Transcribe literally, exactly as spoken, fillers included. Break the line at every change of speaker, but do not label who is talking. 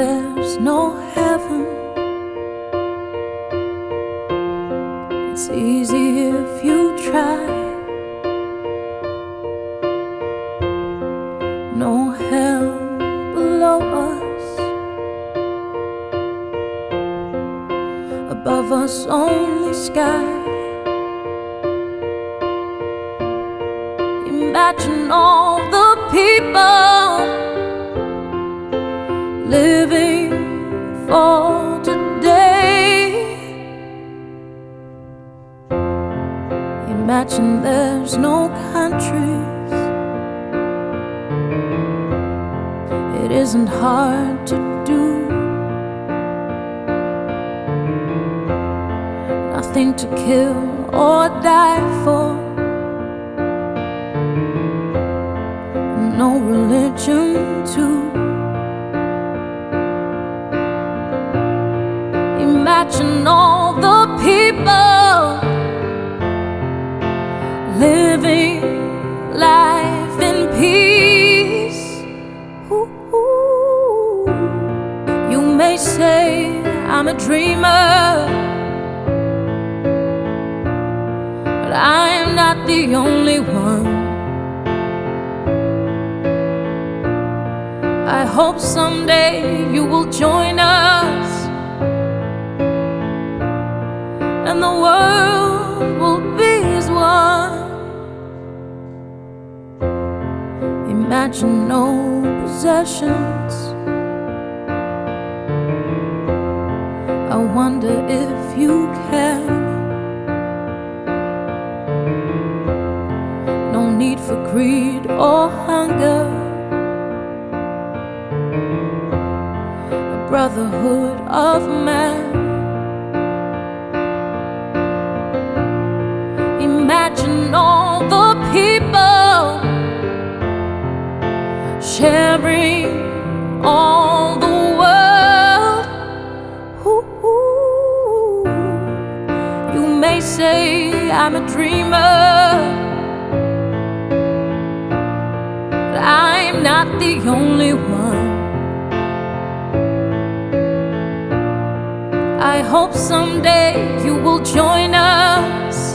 there's no heaven. It's easy if you try. No hell below us, above us only sky. Imagine all the people living for today. Imagine there's no countries. It isn't hard to do. Nothing to kill or die for. No religion too. Imagine all the people living life in peace. Ooh, ooh. You may say I'm a dreamer, but I am not the only one. I hope someday you will join us, and the world will be as one. Imagine no possessions. I wonder if you can. No need for greed or hunger. A brotherhood of man. Imagine all the people sharing all the world. Ooh, ooh. You may say I'm a dreamer, but I'm not the only one. I hope someday you will join us,